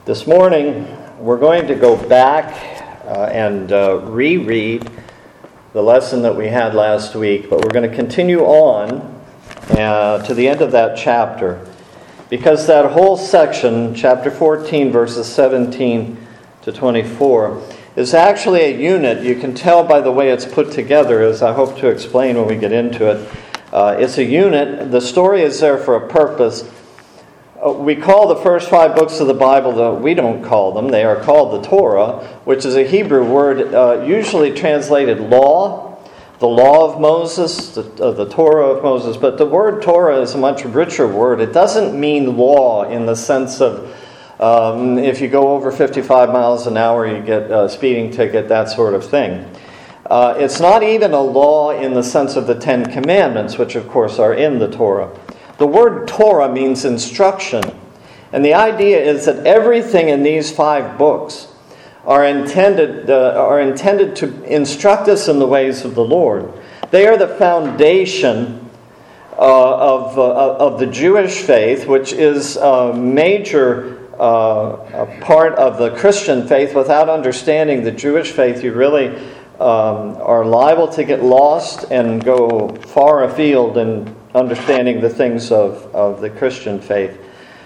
This morning, we're going to go back and reread the lesson that we had last week, but we're going to continue on to the end of that chapter, because that whole section, chapter 14, verses 17 to 24, is actually a unit. You can tell by the way it's put together, as I hope to explain when we get into it. It's a unit. The story is there for a purpose. We call the first 5 books of the Bible, though we don't call them. They are called the Torah, which is a Hebrew word usually translated law, the law of Moses, the Torah of Moses. But the word Torah is a much richer word. It doesn't mean law in the sense of if you go over 55 miles an hour, you get a speeding ticket, that sort of thing. It's not even a law in the sense of the 10 Commandments, which of course are in the Torah. The word Torah means instruction. And the idea is that everything in these 5 books are intended to instruct us in the ways of the Lord. They are the foundation of the Jewish faith, which is a major part of the Christian faith. Without understanding the Jewish faith, you really are liable to get lost and go far afield in understanding the things of the Christian faith.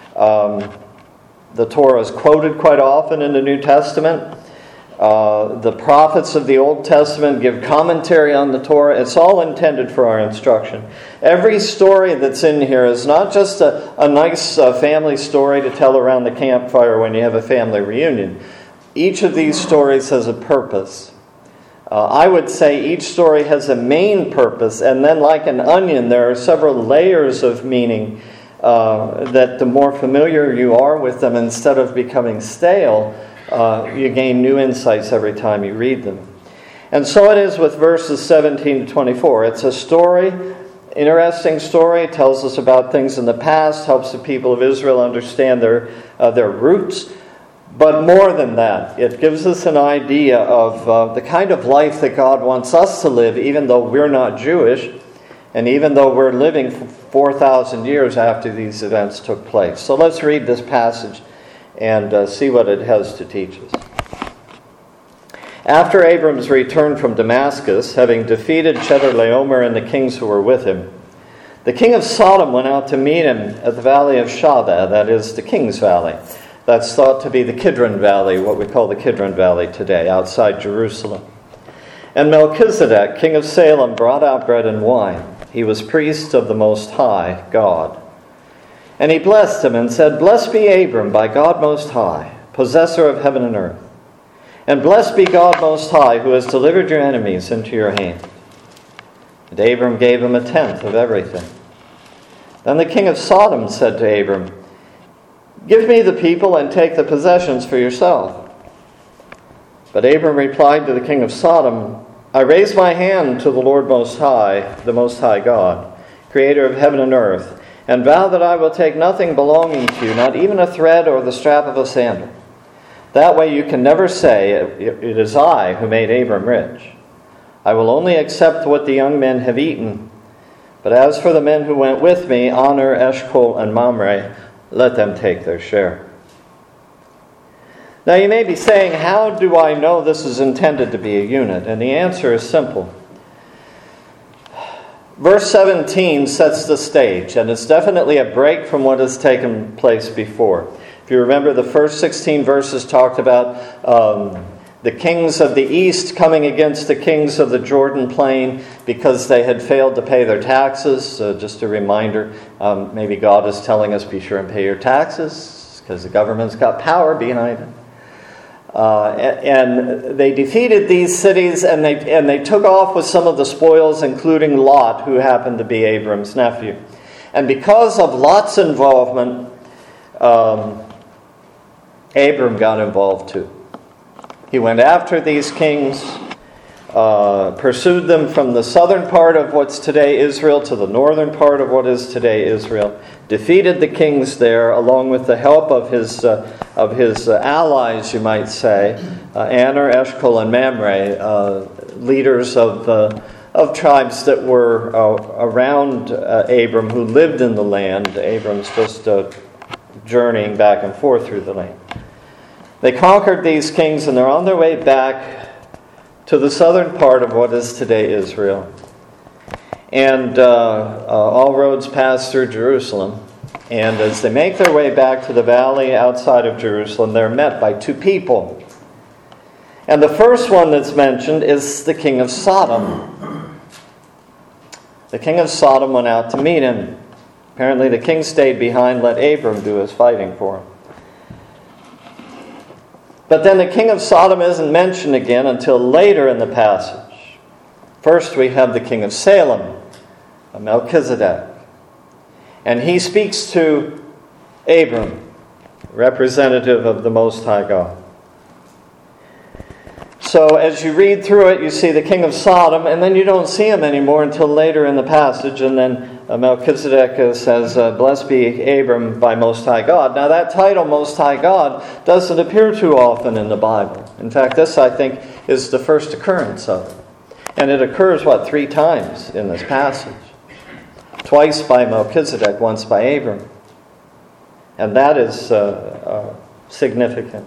The Torah is quoted quite often in the New Testament. The prophets of the Old Testament give commentary on the Torah. It's all intended for our instruction. Every story that's in here is not just a nice family story to tell around the campfire when you have a family reunion. Each of these stories has a purpose. I would say each story has a main purpose, and then like an onion, there are several layers of meaning that the more familiar you are with them, instead of becoming stale, you gain new insights every time you read them. And so it is with verses 17 to 24. It's a story, interesting story. It tells us about things in the past, helps the people of Israel understand their roots. But more than that, it gives us an idea of the kind of life that God wants us to live, even though we're not Jewish, and even though we're living 4,000 years after these events took place. So let's read this passage and see what it has to teach us. After Abram's return from Damascus, having defeated Chedorlaomer and the kings who were with him, the king of Sodom went out to meet him at the valley of Shaveh, that is, the King's Valley. That's thought to be the Kidron Valley, what we call the Kidron Valley today, outside Jerusalem. And Melchizedek, king of Salem, brought out bread and wine. He was priest of the Most High God. And he blessed him and said, "Blessed be Abram by God Most High, possessor of heaven and earth. And blessed be God Most High, who has delivered your enemies into your hand." And Abram gave him 1/10 of everything. Then the king of Sodom said to Abram, "Give me the people and take the possessions for yourself." But Abram replied to the king of Sodom, "I raise my hand to the Lord Most High, the Most High God, creator of heaven and earth, and vow that I will take nothing belonging to you, not even a thread or the strap of a sandal. That way you can never say, 'It is I who made Abram rich.' I will only accept what the young men have eaten. But as for the men who went with me, Aner, Eshcol, and Mamre, let them take their share." Now you may be saying, how do I know this is intended to be a unit? And the answer is simple. Verse 17 sets the stage, and it's definitely a break from what has taken place before. If you remember, the first 16 verses talked about the kings of the east coming against the kings of the Jordan plain because they had failed to pay their taxes. Just a reminder, maybe God is telling us, be sure and pay your taxes because the government's got power behind it. And they defeated these cities, and they took off with some of the spoils, including Lot, who happened to be Abram's nephew. And because of Lot's involvement, Abram got involved too. He went after these kings, pursued them from the southern part of what's today Israel to the northern part of what is today Israel, defeated the kings there along with the help of his allies, you might say, Aner, Eshcol, and Mamre, leaders of tribes that were around Abram who lived in the land. Abram's just journeying back and forth through the land. They conquered these kings, and they're on their way back to the southern part of what is today Israel. And all roads pass through Jerusalem. And as they make their way back to the valley outside of Jerusalem, they're met by two people. And the first one that's mentioned is the king of Sodom. The king of Sodom went out to meet him. Apparently the king stayed behind, let Abram do his fighting for him. But then the king of Sodom isn't mentioned again until later in the passage. First we have the king of Salem, Melchizedek. And he speaks to Abram, representative of the Most High God. So as you read through it, you see the king of Sodom, and then you don't see him anymore until later in the passage. And then Melchizedek says, "Blessed be Abram by Most High God." Now that title, Most High God, doesn't appear too often in the Bible. In fact, this, I think, is the first occurrence of it. And it occurs, 3 times in this passage? Twice by Melchizedek, once by Abram. And that is significant.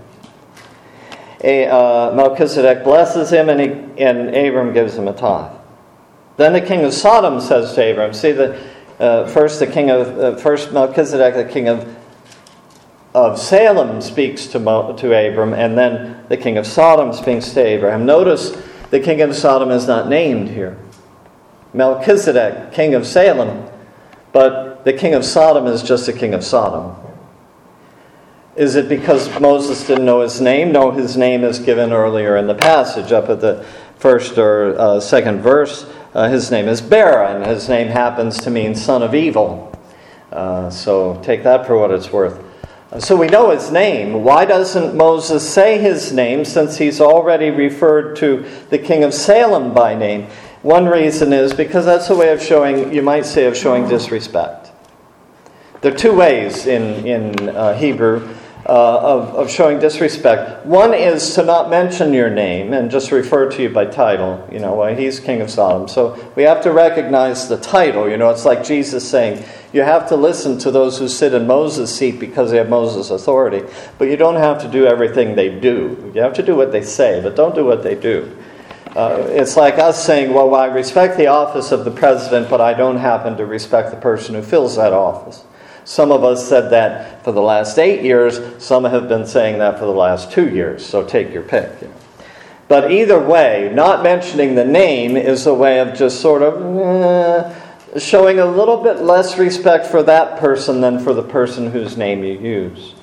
Melchizedek blesses him, and Abram gives him a tithe. Then the king of Sodom says to Abram, see, first Melchizedek, the king of Salem, speaks to Abram, and then the king of Sodom speaks to Abraham. Notice the king of Sodom is not named here. Melchizedek, king of Salem, but the king of Sodom is just the king of Sodom. Is it because Moses didn't know his name? No, his name is given earlier in the passage, up at the first or second verse. His name is Bera, and his name happens to mean son of evil. So take that for what it's worth. So we know his name. Why doesn't Moses say his name, since he's already referred to the king of Salem by name? One reason is because that's a way of showing, you might say, of showing disrespect. There are 2 ways in Hebrew of showing disrespect. One is to not mention your name and just refer to you by title. He's king of Sodom. So we have to recognize the title. It's like Jesus saying, you have to listen to those who sit in Moses' seat because they have Moses' authority. But you don't have to do everything they do. You have to do what they say, but don't do what they do. It's like us saying, well, I respect the office of the president, but I don't happen to respect the person who fills that office. Some of us said that for the last 8 years. Some have been saying that for the last 2 years. So take your pick. But either way, not mentioning the name is a way of just sort of showing a little bit less respect for that person than for the person whose name you use.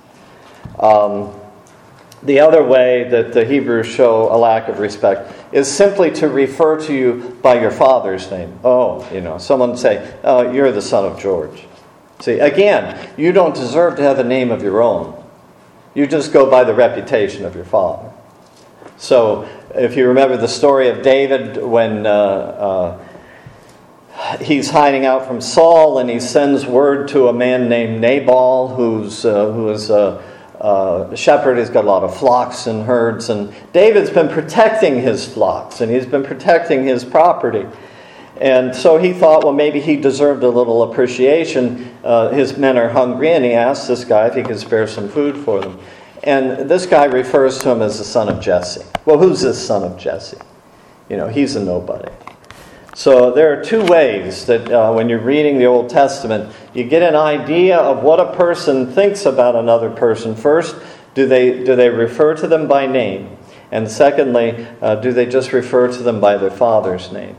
The other way that the Hebrews show a lack of respect is simply to refer to you by your father's name. Someone say, "Oh, you're the son of George." See, again, you don't deserve to have a name of your own. You just go by the reputation of your father. So, if you remember the story of David when he's hiding out from Saul, and he sends word to a man named Nabal, who is a shepherd. He's got a lot of flocks and herds, and David's been protecting his flocks, and he's been protecting his property. And so he thought, well, maybe he deserved a little appreciation. His men are hungry, and he asked this guy if he could spare some food for them. And this guy refers to him as the son of Jesse. Well, who's this son of Jesse? He's a nobody. So there are 2 ways that when you're reading the Old Testament, you get an idea of what a person thinks about another person. First, do they refer to them by name? And secondly, do they just refer to them by their father's name?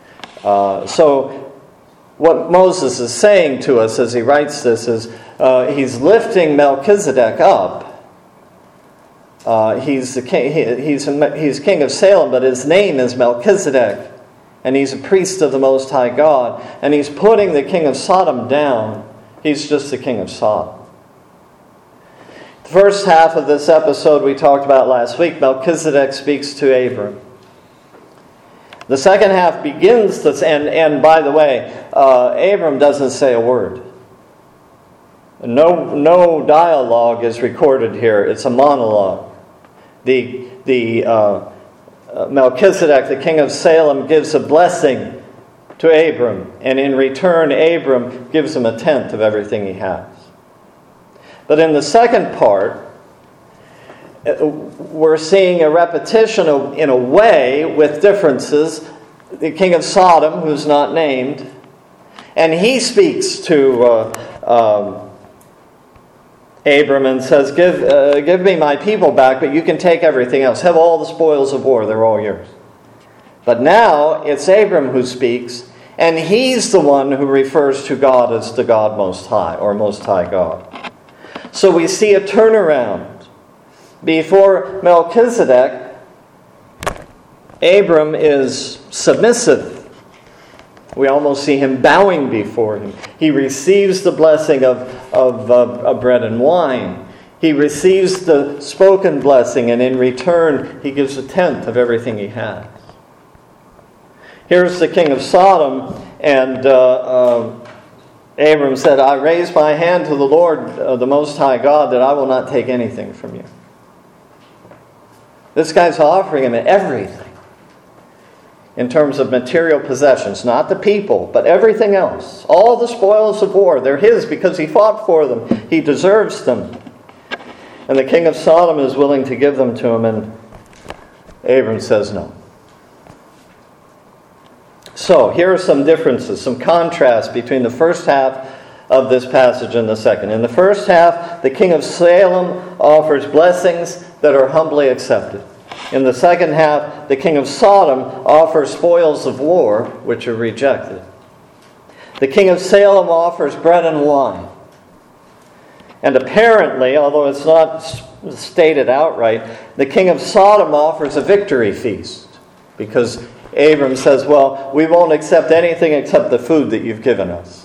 So what Moses is saying to us as he writes this is he's lifting Melchizedek up. He's the king. He's king of Salem, but his name is Melchizedek, and he's a priest of the Most High God. And he's putting the king of Sodom down. He's just the king of Sodom. The first half of this episode we talked about last week, Melchizedek speaks to Abram. The second half begins, and by the way, Abram doesn't say a word. No dialogue is recorded here. It's a monologue. Melchizedek, the king of Salem, gives a blessing to Abram, and in return, Abram gives him 1/10 of everything he has. But in the second part, we're seeing a repetition in a way with differences. The king of Sodom, who's not named, and he speaks to Abram and says, give me my people back, but you can take everything else. Have all the spoils of war. They're all yours. But now it's Abram who speaks, and he's the one who refers to God as the God Most High, or Most High God. So we see a turnaround. Before Melchizedek, Abram is submissive. We almost see him bowing before him. He receives the blessing of bread and wine. He receives the spoken blessing, and in return, he gives a tenth of everything he has. Here's the king of Sodom, and Abram said, I raise my hand to the Lord, the Most High God, that I will not take anything from you. This guy's offering him everything in terms of material possessions, not the people, but everything else. All the spoils of war, they're his because he fought for them. He deserves them. And the king of Sodom is willing to give them to him, and Abram says no. So, here are some differences, some contrasts between the first half of this passage and the second. In the first half, the king of Salem offers blessings that are humbly accepted. In the second half, the king of Sodom offers spoils of war, which are rejected. The king of Salem offers bread and wine. And apparently, although it's not stated outright, the king of Sodom offers a victory feast, because Abram says, well, we won't accept anything except the food that you've given us.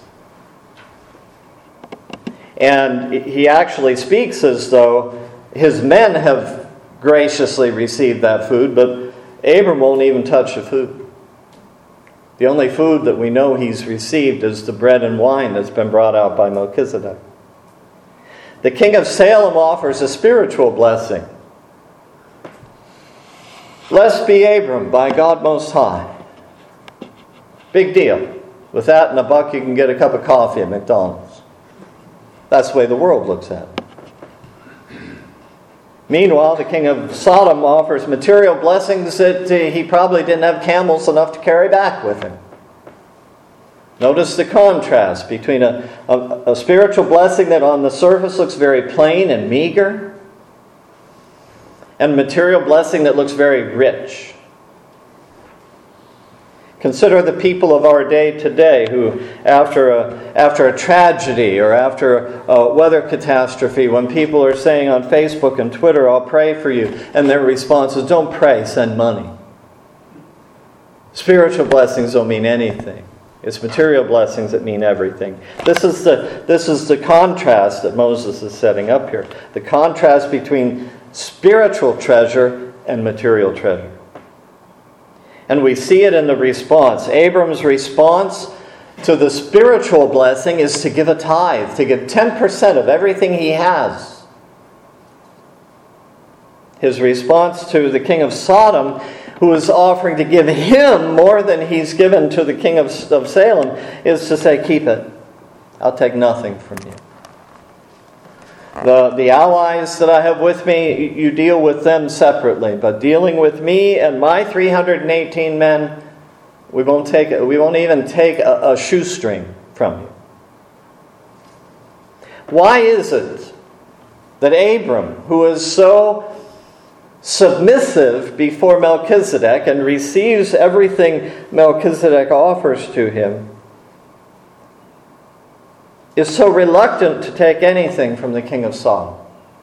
And he actually speaks as though his men have graciously received that food, but Abram won't even touch the food. The only food that we know he's received is the bread and wine that's been brought out by Melchizedek. The king of Salem offers a spiritual blessing. Blessed be Abram by God Most High. Big deal. With that and $1, you can get a cup of coffee at McDonald's. That's the way the world looks at it. Meanwhile, the king of Sodom offers material blessings that he probably didn't have camels enough to carry back with him. Notice the contrast between a spiritual blessing that on the surface looks very plain and meager, and material blessing that looks very rich. Consider the people of our day today who, after a tragedy or after a weather catastrophe, when people are saying on Facebook and Twitter, I'll pray for you, and their response is, don't pray, send money. Spiritual blessings don't mean anything. It's material blessings that mean everything. This is the contrast that Moses is setting up here. The contrast between spiritual treasure and material treasure. And we see it in the response. Abram's response to the spiritual blessing is to give a tithe, to give 10% of everything he has. His response to the king of Sodom, who is offering to give him more than he's given to the king of Salem, is to say, keep it. I'll take nothing from you. The allies that I have with me, you deal with them separately. But dealing with me and my 318 men, we won't even take a shoestring from you. Why is it that Abram, who is so submissive before Melchizedek and receives everything Melchizedek offers to him, is so reluctant to take anything from the king of Sodom?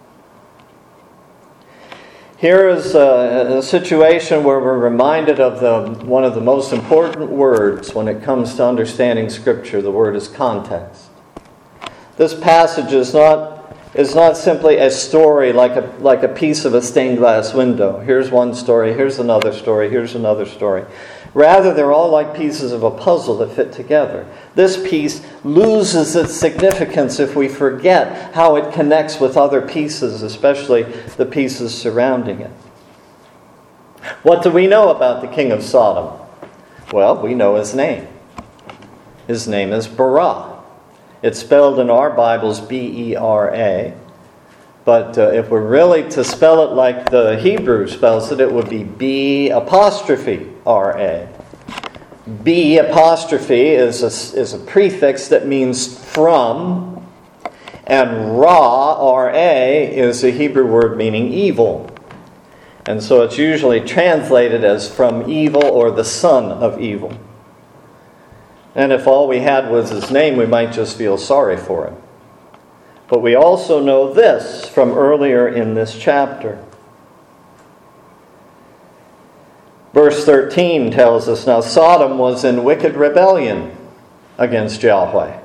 Here is a situation where we're reminded of one of the most important words when it comes to understanding Scripture. The word is context. This passage is not simply a story like a piece of a stained glass window. Here's one story, here's another story, here's another story. Rather, they're all like pieces of a puzzle that fit together. This piece loses its significance if we forget how it connects with other pieces, especially the pieces surrounding it. What do we know about the king of Sodom? Well, we know his name. His name is Bera. It's spelled in our Bibles B-E-R-A. But if we're really to spell it like the Hebrew spells it, it would be B apostrophe R-A. B apostrophe is a prefix that means from, and Ra, R-A, is a Hebrew word meaning evil. And so it's usually translated as from evil or the son of evil. And if all we had was his name, we might just feel sorry for him. But we also know this from earlier in this chapter. Verse 13 tells us, now Sodom was in wicked rebellion against Yahweh.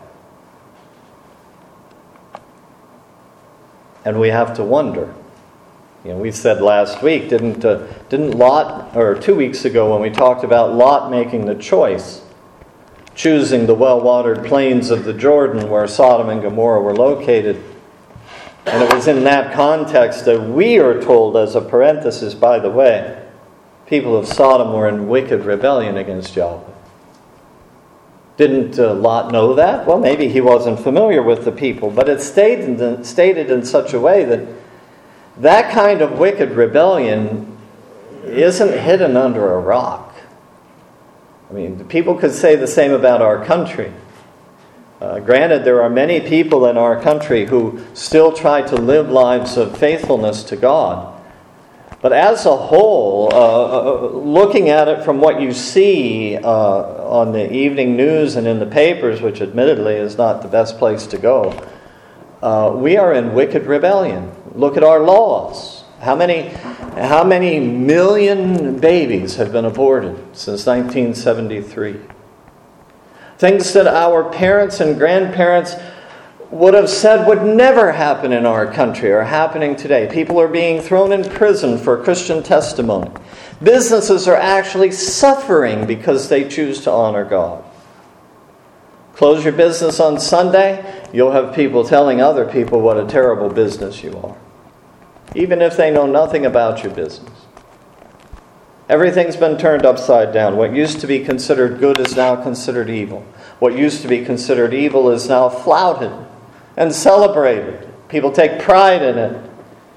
And we have to wonder. We said last week, didn't Lot, or 2 weeks ago when we talked about Lot making the choice, choosing the well-watered plains of the Jordan where Sodom and Gomorrah were located. And it was in that context that we are told, as a parenthesis, by the way, people of Sodom were in wicked rebellion against Yahweh. Didn't Lot know that? Well, maybe he wasn't familiar with the people, but it's stated in such a way that that kind of wicked rebellion isn't hidden under a rock. I mean, people could say the same about our country. Granted, there are many people in our country who still try to live lives of faithfulness to God. But as a whole, looking at it from what you see on the evening news and in the papers, which admittedly is not the best place to go, we are in wicked rebellion. Look at our laws. How many million babies have been aborted since 1973? Things that our parents and grandparents would have said would never happen in our country are happening today. People are being thrown in prison for Christian testimony. Businesses are actually suffering because they choose to honor God. Close your business on Sunday, you'll have people telling other people what a terrible business you are, even if they know nothing about your business. Everything's been turned upside down. What used to be considered good is now considered evil. What used to be considered evil is now flouted and celebrated. People take pride in it.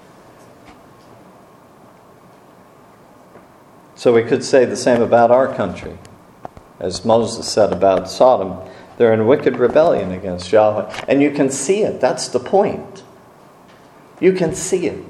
So we could say the same about our country. As Moses said about Sodom, they're in wicked rebellion against Yahweh. And you can see it. That's the point. You can see it.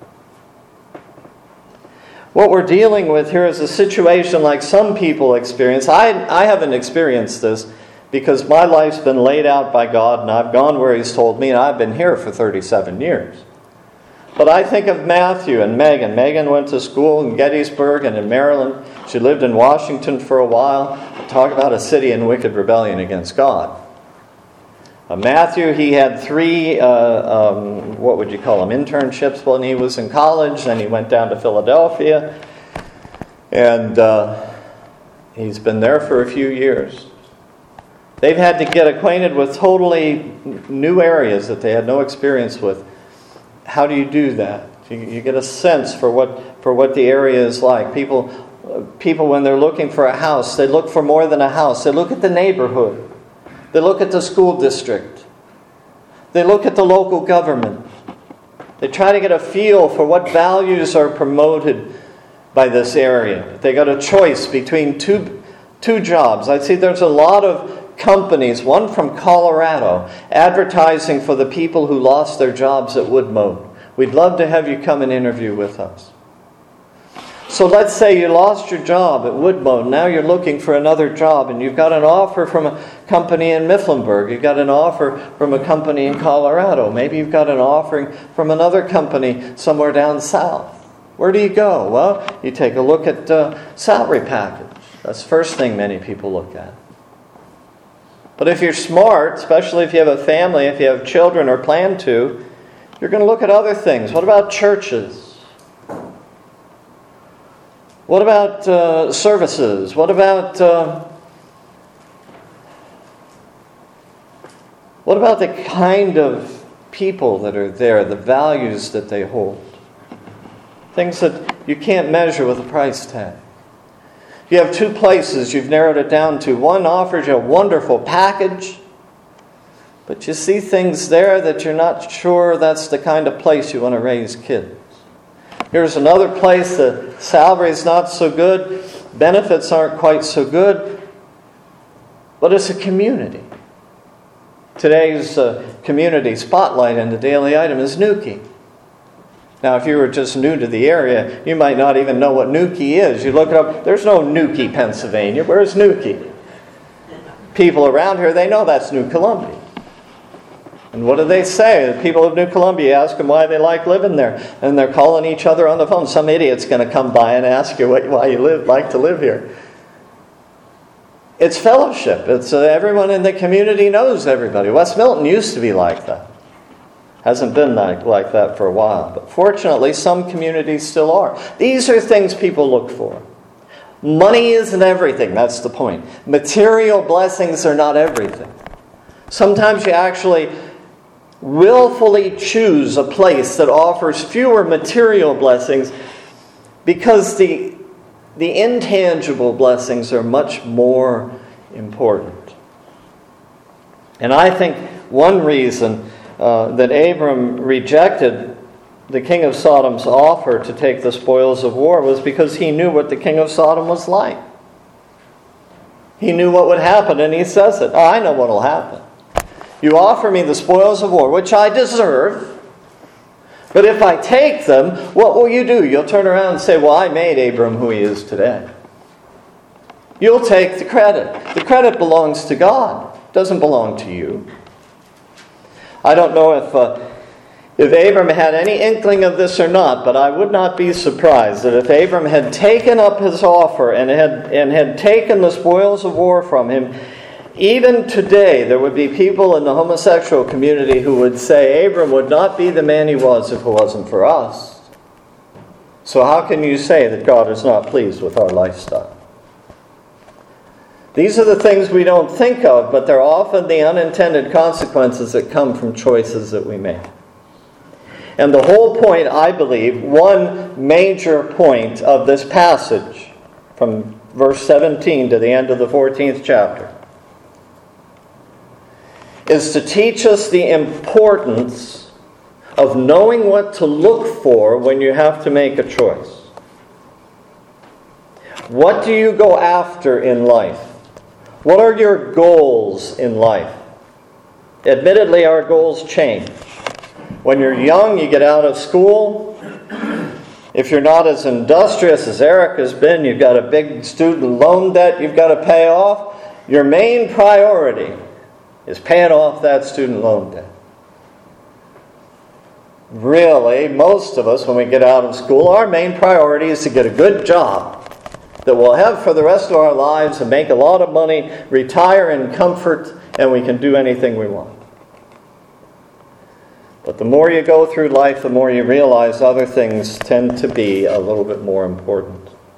What we're dealing with here is a situation like some people experience. I haven't experienced this because my life's been laid out by God and I've gone where He's told me and I've been here for 37 years. But I think of Matthew and Megan. Megan went to school in Gettysburg and in Maryland. She lived in Washington for a while. Talk about a city in wicked rebellion against God. Matthew, he had 3, what would you call them, internships when he was in college. Then he went down to Philadelphia. And he's been there for a few years. They've had to get acquainted with totally new areas that they had no experience with. How do you do that? You get a sense for what the area is like. People, when they're looking for a house, they look for more than a house. They look at the neighborhood. They look at the school district. They look at the local government. They try to get a feel for what values are promoted by this area. They got a choice between two jobs. I see there's a lot of companies, one from Colorado, advertising for the people who lost their jobs at Woodmode. We'd love to have you come and interview with us. So let's say you lost your job at Woodmode. Now you're looking for another job and you've got an offer from a company in Mifflinburg. You've got an offer from a company in Colorado. Maybe you've got an offering from another company somewhere down south. Where do you go? Well, you take a look at the salary package. That's the first thing many people look at. But if you're smart, especially if you have a family, if you have children or plan to, you're going to look at other things. What about churches? What about services? What about the kind of people that are there, the values that they hold? Things that you can't measure with a price tag. If you have 2 places, you've narrowed it down to one offers you a wonderful package, But you see things there that you're not sure that's the kind of place you want to raise kids. Here's another place the salary's not so good, benefits aren't quite so good, but it's a community. Today's community spotlight in the daily item is Newquay. Now, if you were just new to the area, you might not even know what Newquay is. You look it up, there's no Newquay, Pennsylvania. Where's Newquay? People around here, they know that's New Columbia. And what do they say? The people of New Columbia ask them why they like living there. And they're calling each other on the phone. Some idiot's going to come by and ask you why you like to live here. It's fellowship. It's everyone in the community knows everybody. West Milton used to be like that. Hasn't been like that for a while. But fortunately, some communities still are. These are things people look for. Money isn't everything. That's the point. Material blessings are not everything. Sometimes you actually willfully choose a place that offers fewer material blessings because the intangible blessings are much more important. And I think one reason that Abram rejected the king of Sodom's offer to take the spoils of war was because he knew what the king of Sodom was like. He knew what would happen, and he says it. I know what will happen. You offer me the spoils of war, which I deserve, but if I take them, what will you do? You'll turn around and say, well, I made Abram who he is today. You'll take the credit. The credit belongs to God. It doesn't belong to you. I don't know if Abram had any inkling of this or not, but I would not be surprised that if Abram had taken up his offer and had taken the spoils of war from him, even today there would be people in the homosexual community who would say Abram would not be the man he was if it wasn't for us. So how can you say that God is not pleased with our lifestyle? These are the things we don't think of, but they're often the unintended consequences that come from choices that we make. And the whole point, I believe, one major point of this passage, from verse 17 to the end of the 14th chapter, is to teach us the importance of knowing what to look for when you have to make a choice. What do you go after in life? What are your goals in life? Admittedly, our goals change. When you're young, you get out of school. If you're not as industrious as Eric has been, you've got a big student loan debt you've got to pay off. Your main priority is paying off that student loan debt. Really, most of us, when we get out of school, our main priority is to get a good job that we'll have for the rest of our lives and make a lot of money, retire in comfort, and we can do anything we want. But the more you go through life, the more you realize other things tend to be a little bit more important.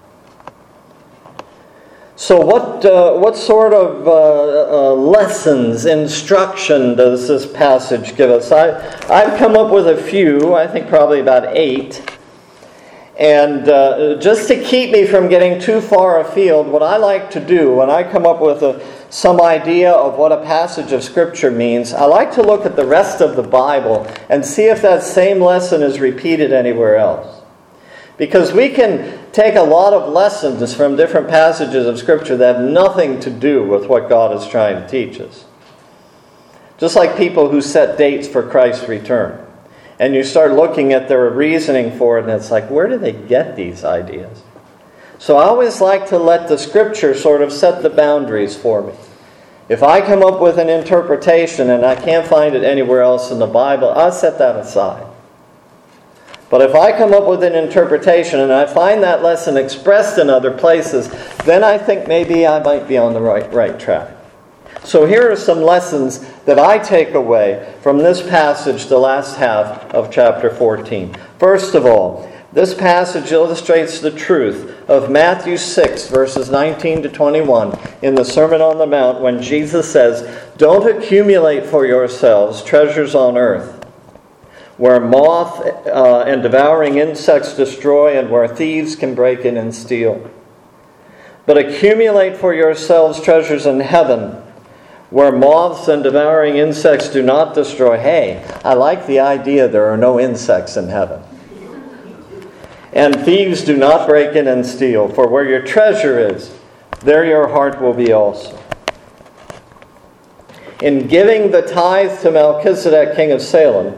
So what sort of lessons, instruction does this passage give us? I've come up with a few, I think probably about 8. And just to keep me from getting too far afield, what I like to do when I come up with some idea of what a passage of Scripture means, I like to look at the rest of the Bible and see if that same lesson is repeated anywhere else. Because we can take a lot of lessons from different passages of Scripture that have nothing to do with what God is trying to teach us. Just like people who set dates for Christ's return. And you start looking at their reasoning for it, and it's like, where do they get these ideas? So I always like to let the Scripture sort of set the boundaries for me. If I come up with an interpretation and I can't find it anywhere else in the Bible, I'll set that aside. But if I come up with an interpretation and I find that lesson expressed in other places, then I think maybe I might be on the right track. So here are some lessons that I take away from this passage, the last half of chapter 14. First of all, this passage illustrates the truth of Matthew 6, verses 19 to 21 in the Sermon on the Mount when Jesus says, "Don't accumulate for yourselves treasures on earth, where moth and devouring insects destroy and where thieves can break in and steal. But accumulate for yourselves treasures in heaven, where moths and devouring insects do not destroy. Hey, I like the idea there are no insects in heaven. And thieves do not break in and steal. For where your treasure is, there your heart will be also. In giving the tithe to Melchizedek, king of Salem,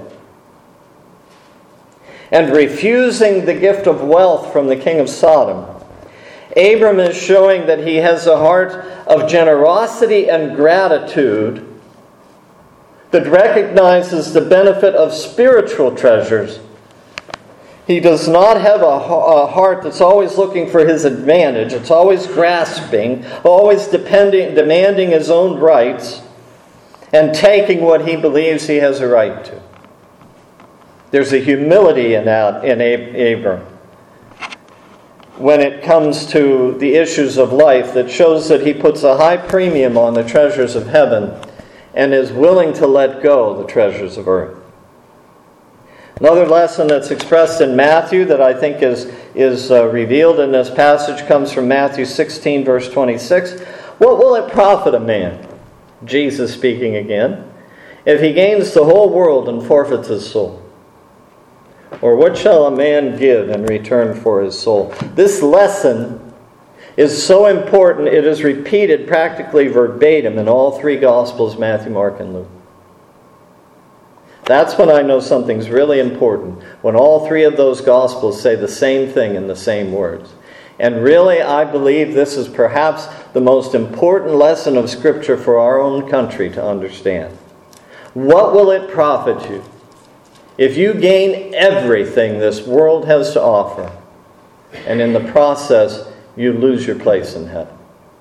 and refusing the gift of wealth from the king of Sodom, Abram is showing that he has a heart of generosity and gratitude that recognizes the benefit of spiritual treasures. He does not have a heart that's always looking for his advantage. It's always grasping, always demanding his own rights, and taking what he believes he has a right to. There's a humility in Abram when it comes to the issues of life that shows that he puts a high premium on the treasures of heaven and is willing to let go of the treasures of earth. Another lesson that's expressed in Matthew that I think is revealed in this passage comes from Matthew 16, verse 26. What will it profit a man, Jesus speaking again, if he gains the whole world and forfeits his soul? Or what shall a man give in return for his soul? This lesson is so important, it is repeated practically verbatim in all three Gospels, Matthew, Mark, and Luke. That's when I know something's really important, when all three of those Gospels say the same thing in the same words. And really, I believe this is perhaps the most important lesson of Scripture for our own country to understand. What will it profit you if you gain everything this world has to offer, and in the process you lose your place in heaven?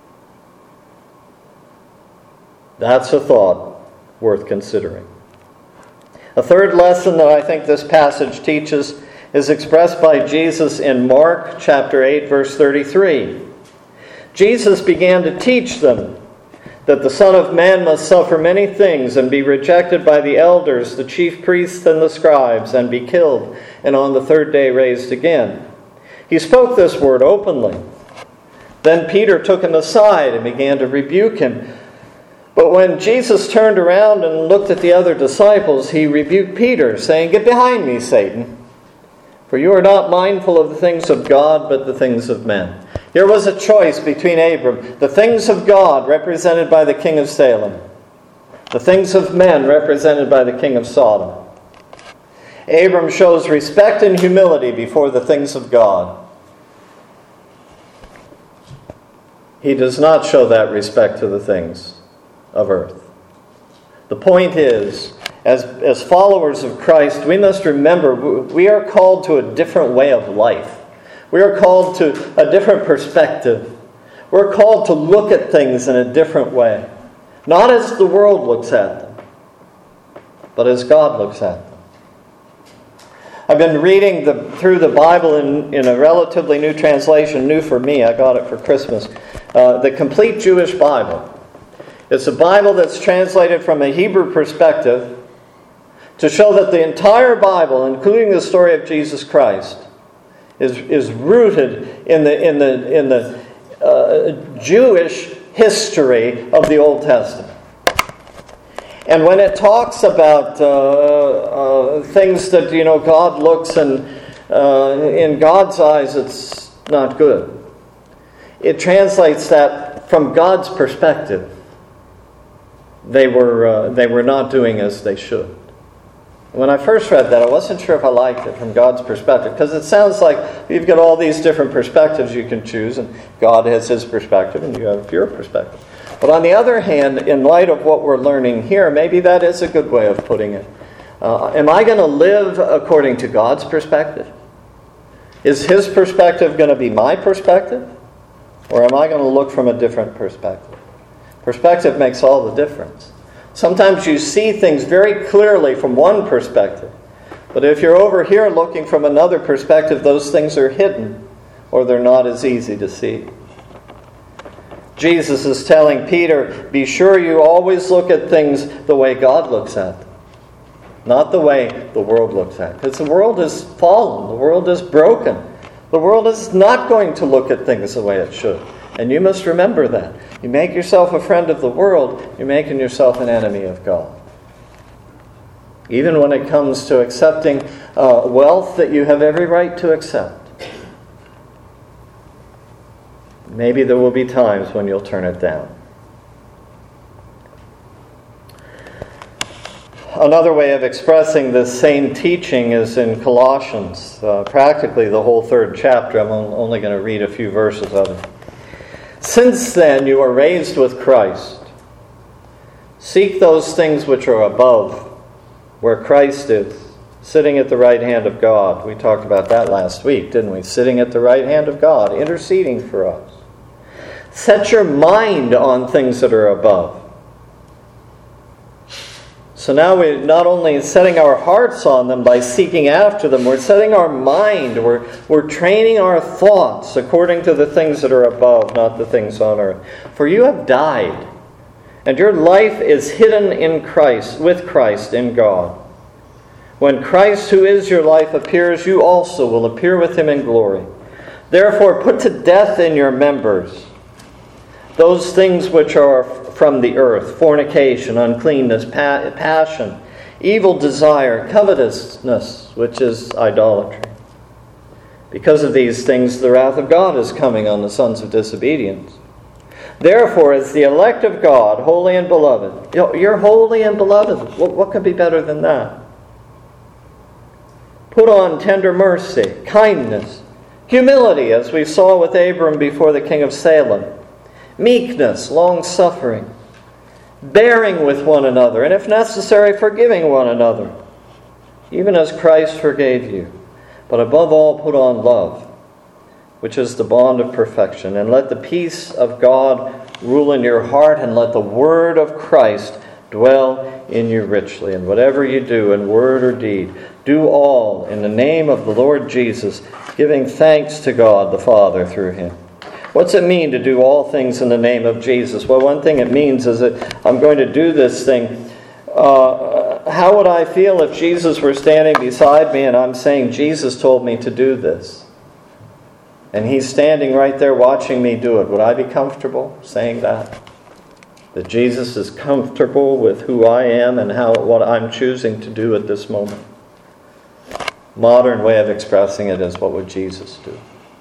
That's a thought worth considering. A third lesson that I think this passage teaches is expressed by Jesus in Mark chapter 8, verse 33. Jesus began to teach them that the Son of Man must suffer many things and be rejected by the elders, the chief priests, and the scribes, and be killed, and on the third day raised again. He spoke this word openly. Then Peter took him aside and began to rebuke him. But when Jesus turned around and looked at the other disciples, he rebuked Peter, saying, "Get behind me, Satan, for you are not mindful of the things of God, but the things of men." Here was a choice between Abram, the things of God represented by the king of Salem, the things of men represented by the king of Sodom. Abram shows respect and humility before the things of God. He does not show that respect to the things of earth. The point is, as followers of Christ, we must remember we are called to a different way of life. We are called to a different perspective. We're called to look at things in a different way. Not as the world looks at them, but as God looks at them. I've been reading through the Bible in a relatively new translation, new for me, I got it for Christmas, the Complete Jewish Bible. It's a Bible that's translated from a Hebrew perspective to show that the entire Bible, including the story of Jesus Christ, is rooted in the Jewish history of the Old Testament. And when it talks about things that God looks and in God's eyes it's not good, it translates that from God's perspective they were not doing as they should. When I first read that, I wasn't sure if I liked it from God's perspective, because it sounds like you've got all these different perspectives you can choose, and God has His perspective, and you have your perspective. But on the other hand, in light of what we're learning here, maybe that is a good way of putting it. Am I going to live according to God's perspective? Is His perspective going to be my perspective? Or am I going to look from a different perspective? Perspective makes all the difference. Sometimes you see things very clearly from one perspective. But if you're over here looking from another perspective, those things are hidden, or they're not as easy to see. Jesus is telling Peter, be sure you always look at things the way God looks at them, not the way the world looks at them. Because the world is fallen. The world is broken. The world is not going to look at things the way it should. And you must remember that. You make yourself a friend of the world, you're making yourself an enemy of God. Even when it comes to accepting wealth that you have every right to accept. Maybe there will be times when you'll turn it down. Another way of expressing this same teaching is in Colossians, practically the whole 3rd chapter. I'm only going to read a few verses of it. Since then you are raised with Christ. Seek those things which are above, where Christ is, sitting at the right hand of God. We talked about that last week, didn't we? Sitting at the right hand of God, interceding for us. Set your mind on things that are above. So now we're not only setting our hearts on them by seeking after them, we're setting our mind, we're training our thoughts according to the things that are above, not the things on earth. For you have died, and your life is hidden in Christ, with Christ in God. When Christ, who is your life, appears, you also will appear with him in glory. Therefore put to death in your members those things which are from the earth: fornication, uncleanness, passion, evil desire, covetousness, which is idolatry. Because of these things, the wrath of God is coming on the sons of disobedience. Therefore, as the elect of God, holy and beloved, you're holy and beloved. What could be better than that? Put on tender mercy, kindness, humility, as we saw with Abram before the king of Salem, meekness, long-suffering, bearing with one another, and if necessary, forgiving one another, even as Christ forgave you. But above all, put on love, which is the bond of perfection. And let the peace of God rule in your heart, and let the word of Christ dwell in you richly. And whatever you do in word or deed, do all in the name of the Lord Jesus, giving thanks to God the Father through him. What's it mean to do all things in the name of Jesus? Well, one thing it means is that I'm going to do this thing. How would I feel if Jesus were standing beside me and I'm saying, Jesus told me to do this? And he's standing right there watching me do it. Would I be comfortable saying that? That Jesus is comfortable with who I am and what I'm choosing to do at this moment? Modern way of expressing it is, what would Jesus do?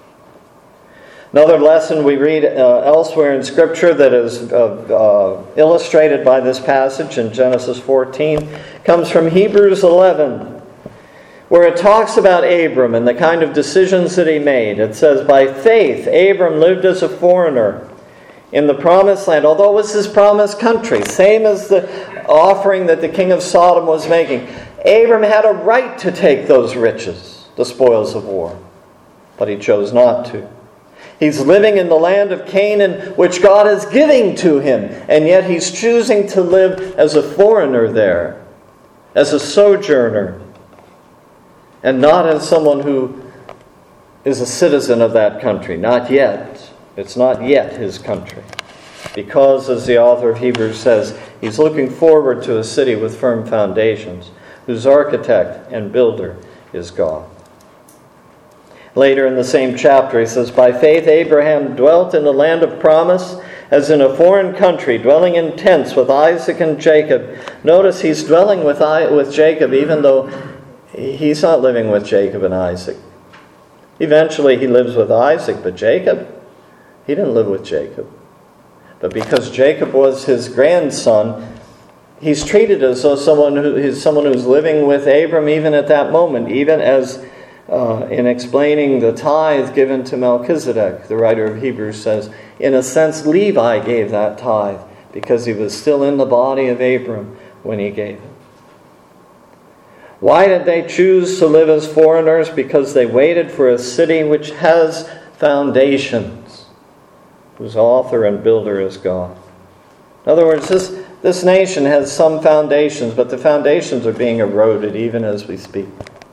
Another lesson we read elsewhere in Scripture that is illustrated by this passage in Genesis 14 comes from Hebrews 11, where it talks about Abram and the kind of decisions that he made. It says, by faith, Abram lived as a foreigner in the promised land, although it was his promised country, same as the offering that the king of Sodom was making. Abram had a right to take those riches, the spoils of war, but he chose not to. He's living in the land of Canaan, which God is giving to him, and yet he's choosing to live as a foreigner there, as a sojourner, and not as someone who is a citizen of that country. Not yet. It's not yet his country. Because, as the author of Hebrews says, he's looking forward to a city with firm foundations, whose architect and builder is God. Later in the same chapter, he says, by faith Abraham dwelt in the land of promise, as in a foreign country, dwelling in tents with Isaac and Jacob. Notice he's dwelling with Jacob, even though he's not living with Jacob and Isaac. Eventually he lives with Isaac, but Jacob, he didn't live with Jacob. But because Jacob was his grandson, he's treated as though someone who's living with Abram even at that moment, even as in explaining the tithe given to Melchizedek, the writer of Hebrews says, in a sense, Levi gave that tithe because he was still in the body of Abram when he gave it. Why did they choose to live as foreigners? Because they waited for a city which has foundations, whose author and builder is God. In other words, this nation has some foundations, but the foundations are being eroded even as we speak.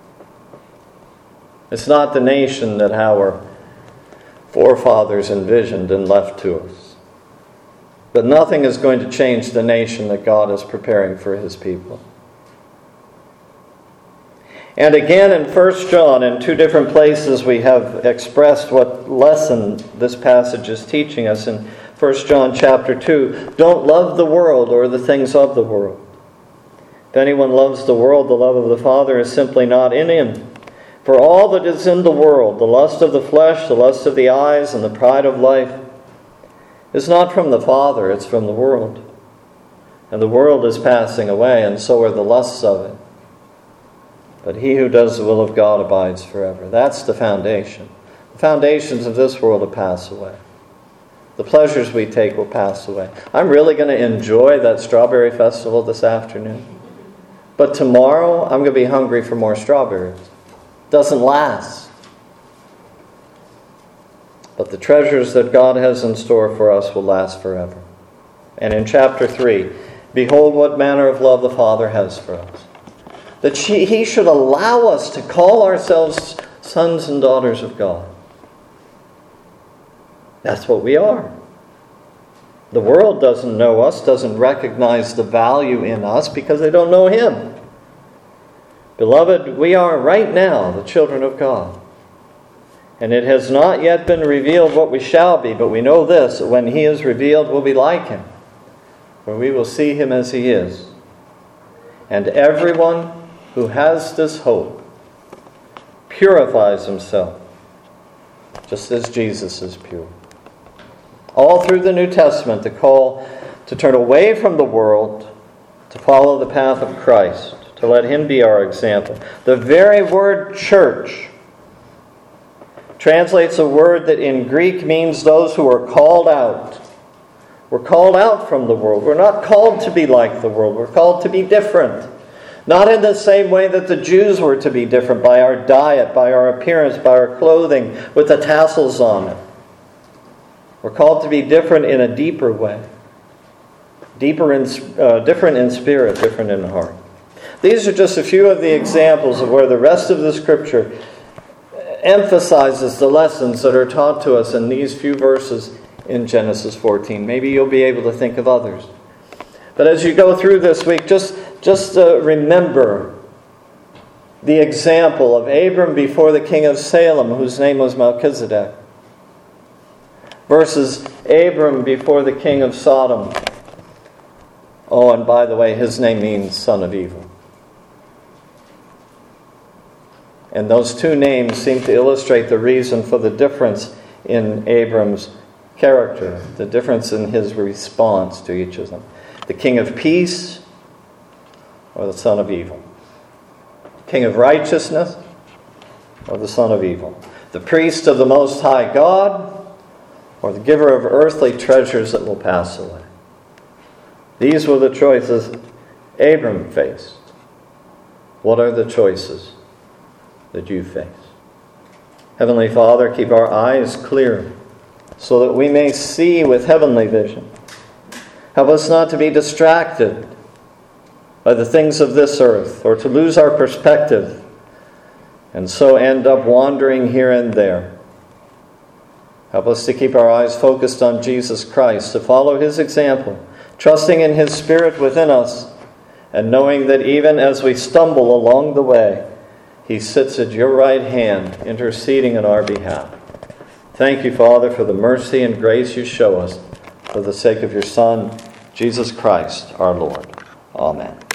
It's not the nation that our forefathers envisioned and left to us. But nothing is going to change the nation that God is preparing for his people. And again in 1 John, in two different places, we have expressed what lesson this passage is teaching us. In 1 John chapter 2, don't love the world or the things of the world. If anyone loves the world, the love of the Father is simply not in him. For all that is in the world, the lust of the flesh, the lust of the eyes, and the pride of life, is not from the Father, it's from the world. And the world is passing away, and so are the lusts of it. But he who does the will of God abides forever. That's the foundation. The foundations of this world will pass away. The pleasures we take will pass away. I'm really going to enjoy that strawberry festival this afternoon. But tomorrow, I'm going to be hungry for more strawberries. Doesn't last. But the treasures that God has in store for us will last forever. And in chapter 3, behold what manner of love the Father has for us. That He should allow us to call ourselves sons and daughters of God. That's what we are. The world doesn't know us, doesn't recognize the value in us because they don't know Him. Beloved, we are right now the children of God. And it has not yet been revealed what we shall be, but we know this, that when He is revealed, we'll be like Him. For we will see Him as He is. And everyone who has this hope purifies himself, just as Jesus is pure. All through the New Testament, the call to turn away from the world, to follow the path of Christ, to let Him be our example. The very word church translates a word that in Greek means those who are called out. We're called out from the world. We're not called to be like the world. We're called to be different. Not in the same way that the Jews were to be different, by our diet, by our appearance, by our clothing, with the tassels on it. We're called to be different in a deeper way. Different in spirit, different in heart. These are just a few of the examples of where the rest of the Scripture emphasizes the lessons that are taught to us in these few verses in Genesis 14. Maybe you'll be able to think of others. But as you go through this week, just remember the example of Abram before the king of Salem, whose name was Melchizedek, versus Abram before the king of Sodom. Oh, and by the way, his name means son of evil. And those two names seem to illustrate the reason for the difference in Abram's character, the difference in his response to each of them. The king of peace or the son of evil? King of righteousness or the son of evil? The priest of the Most High God or the giver of earthly treasures that will pass away? These were the choices Abram faced. What are the choices that you face? Heavenly Father, keep our eyes clear so that we may see with heavenly vision. Help us not to be distracted by the things of this earth or to lose our perspective and so end up wandering here and there. Help us to keep our eyes focused on Jesus Christ, to follow His example, trusting in His Spirit within us, and knowing that even as we stumble along the way, He sits at your right hand, interceding on our behalf. Thank you, Father, for the mercy and grace you show us, for the sake of your Son, Jesus Christ, our Lord. Amen.